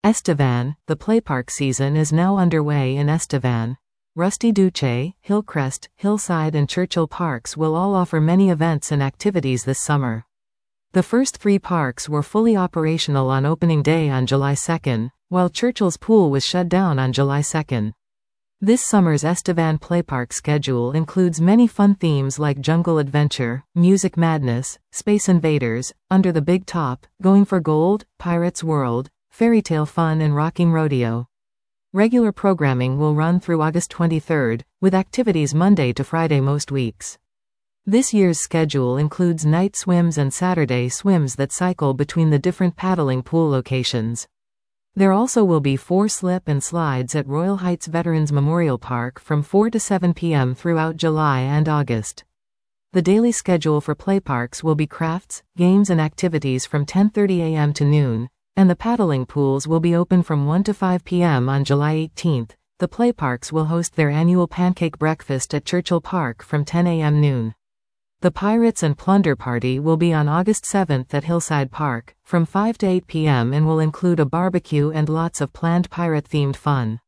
Estevan, the playpark season is now underway in Estevan. Rusty Duce, Hillcrest, Hillside and Churchill Parks will all offer many events and activities this summer. The first 3 parks were fully operational on opening day on July 2, while Churchill's pool was shut down on July 2. This summer's Estevan Playpark schedule includes many fun themes like Jungle Adventure, Music Madness, Space Invaders, Under the Big Top, Going for Gold, Pirates World, Fairy Tale Fun and Rocking Rodeo. Regular programming will run through August 23, with activities Monday to Friday most weeks. This year's schedule includes night swims and Saturday swims that cycle between the different paddling pool locations. There also will be 4 slip and slides at Royal Heights Veterans Memorial Park from 4 to 7 p.m. throughout July and August. The daily schedule for playparks will be crafts, games and activities from 10:30 a.m. to noon, and the paddling pools will be open from 1 to 5 p.m. on July 18. The playparks will host their annual pancake breakfast at Churchill Park from 10 a.m. noon. The Pirates and Plunder Party will be on August 7 at Hillside Park, from 5 to 8 p.m. and will include a barbecue and lots of planned pirate-themed fun.